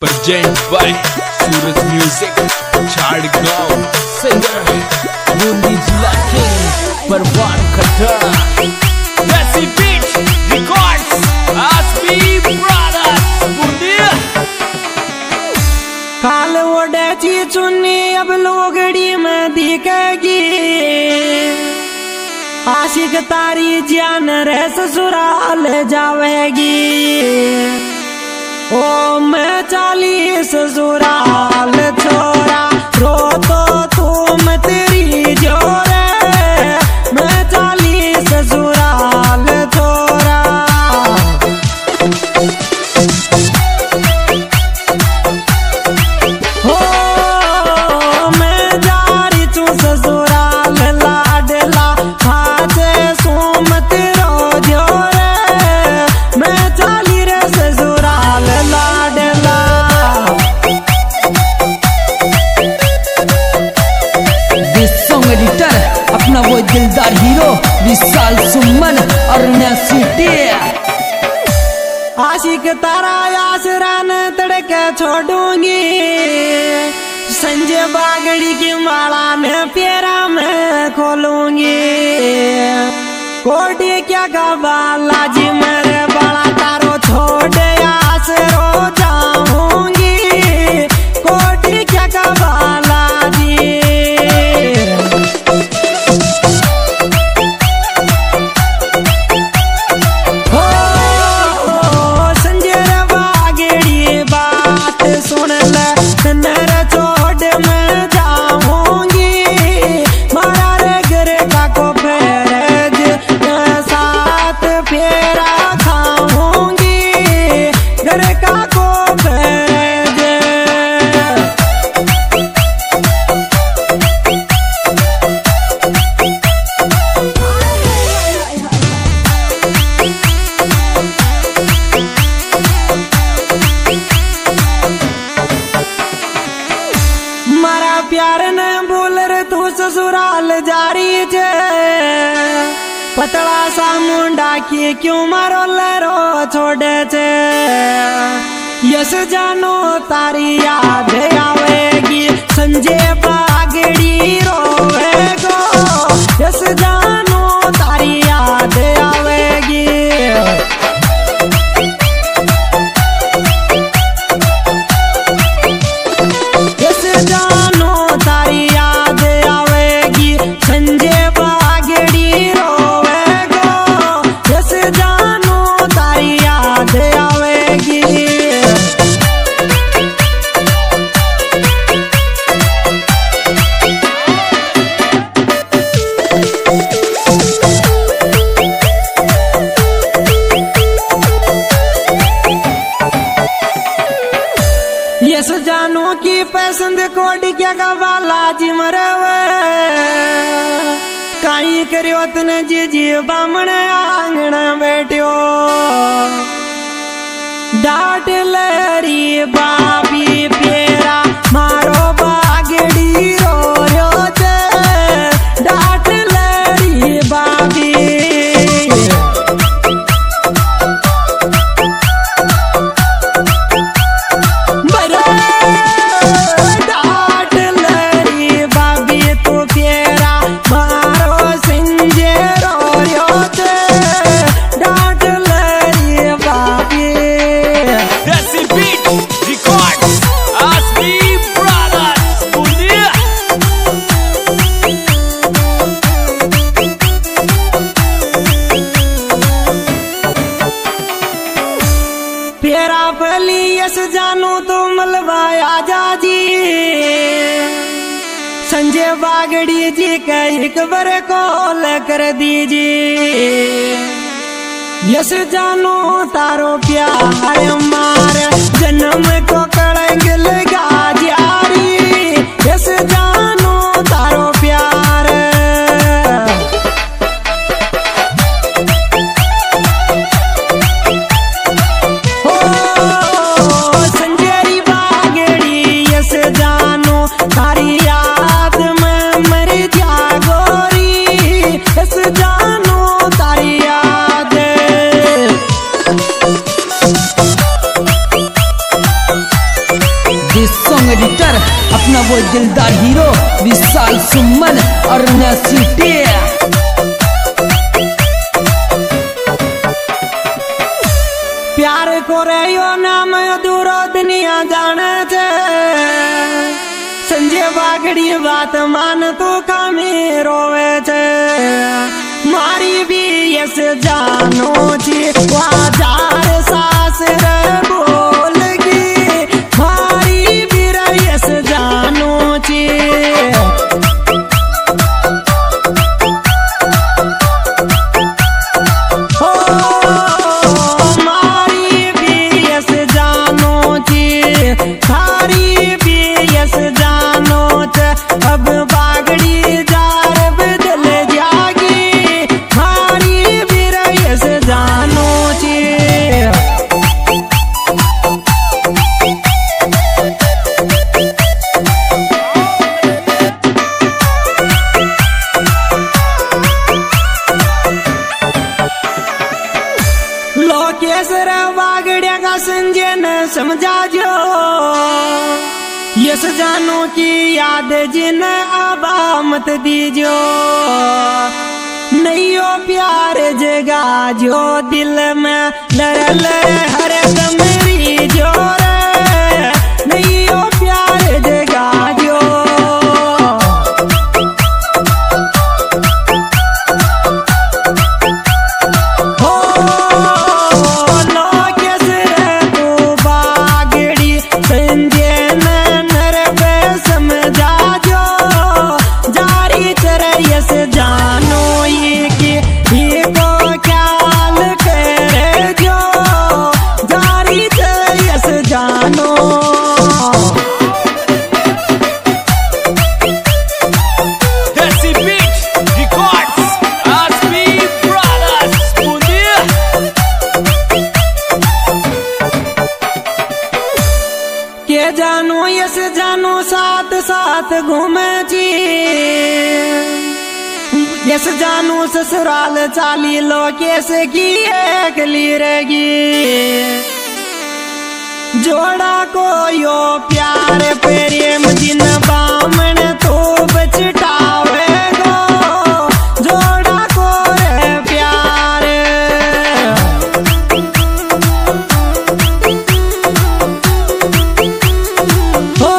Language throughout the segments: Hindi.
Present by Suraj Music, Chadgaon. Singer Bundi Jila King, Parwan Khattar. Desi Beat Records, Aspi Brothers, Bundi. काल ओढ़ी चुन्नी अब लोगड़ी में दिखेगी, आशिक तारी जान रे ससुराल जावेगी। ओ मैं 40 ससुराल छोरा, रो तो तुम तेरी जोरे, मैं 40 ससुराल छोरा। हो मैं जा रही छू ससुराल लाडला, हाथे सुमत रो जोरे, मैं 40 रे ससुराल लाडला। दिस सॉन्ग एडिटर अपना वो दिलदार हीरो विशाल सुमन और सिटी। आशिक तारा आसरा न तड़के छोड़ूंगी, संजय बागड़ी की माला में पेरा में खोलूंगी। कोटी क्या का बालाजी मेरे बड़ा तारो छोड़ आसरो जाऊंगी, कोटी क्या का बालाजी। हो संजय बागड़ी बात सुन ले, नर छोड़ मैं जाऊंगी, मारा रे गिरे का को फेरज साथ फेरा खाऊंगी, घर का को फेरज। मारा प्यार न बोल रे तू ससुराल जारी छे, पतला सा मुंडा की क्यों मारो लरो छोड़े छे। यस जानो तारी याद आवेगी, संजय बागड़ी रोवेगो, यस जानो तारी याद आवेगी। यस जानो तारी याद आवेगी, संजय बागड़ी रोवेगो, यस जानो तारी याद आवेगी। यस जानो की पसंद कोड क्या का बालाजी मरवे, काई करियो तने जी बामण आंगण बैठ्यो। डाट लरी बाबी पेरा मारो बागड़ी रो रो छे, डाट लरी बाबी। डाट लरी बाबी तू पेरा मारो संजय रो रो छे, डाट लरी बाबी। Desi Beat Records, Aspi Brothers, Bundi. पेरा फली यस जानू तो मलवाया जाजी, संजय बागड़ी जी का एक बार कॉल कर दीजिए। यस जानू तारो प्यार मार जन्म को कड़ंग लगा जारी, यस जानू तारो प्यार। हो संजय बागड़ी यस जानू तारी याद में मर जागोरी, यस जानू तारी याद। सॉन्ग एडिटर अपना वो दिलदार हीरो विशाल सुमन और नसीटे। प्यार को रहो नाम अधूरो दुनिया जाने छे, संजय बागड़ी बात मान तो कामे रोवे छे। मारी भी यस जानो छी वाजार सास रे बोलगी, मारी भी यस जानो छी। अब बागड़ी जार बदल जागी, हारी बिरयस जानो ची। लोकेश्वर बागड़िया का संजय न समझा जो, यस जानो की याद जिन आबा मत दीजो। नहीं हो प्यार जगा जो दिल में लड़ लड़ हर दम रीजो रे, नहीं हो प्यार जगा जो। हो लोकेश्वर को बागड़ी संजय जानो ये कि ये को ख्याल करे जो, जारी यस जानो। Desi Beat Records, Asmi Brothers, Munir. के जानो यस जानो साथ साथ घूमे जी, यस जानू ससुराल चाली लोकेश की एकली रहेगी। जोड़ा को यो प्यार प्रेम जिन बामण तो बचटावे गो, जोड़ा को रे प्यार। हो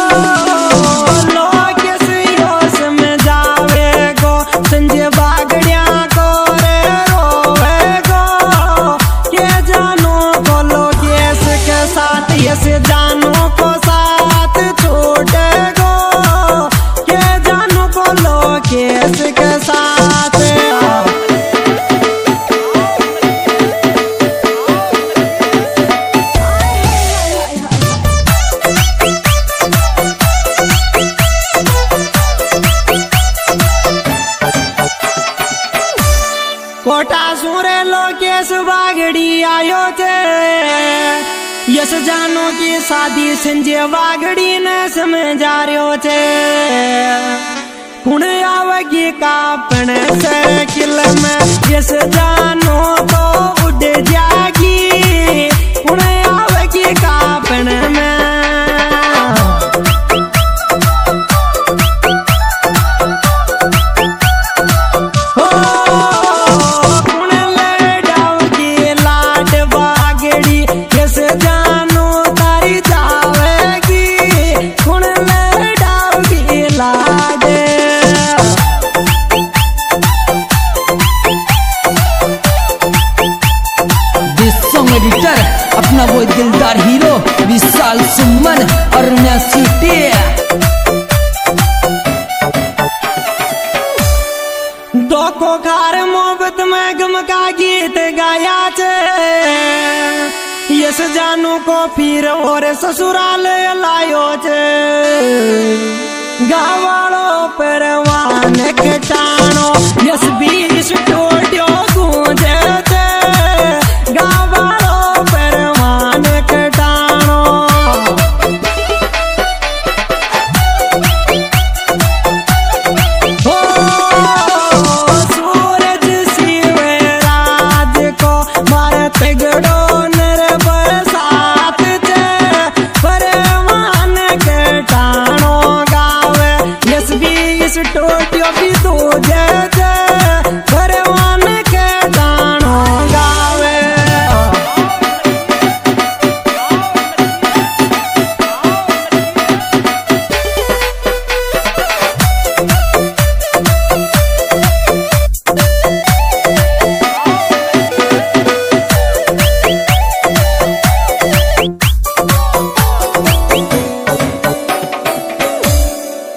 लोकेश यो समझावे गो, संजय बागड़िया को रे रोवे गो। के जानो को लोकेश के साथ यस जानो को साथ छोड़े गो, के जानो को लोकेश के साथ। कोटा सुरे लोकेश बागड़ी आयो थे, यस जानो की शादी संजय बागड़ी ने समझा रहो थे। कुण आवगी कापण साइकिल में यस जानो तो उड़ जागी, कुण आवगी कापण में। एडिटर अपना वो दिलदार हीरो विशाल सुमन और नसीटे। दो को खार मोहब्बत में गम का गीत गाया छे, यस जानू को फिर और ससुराल लायो छे। गावालो परवान के टाणो यस भी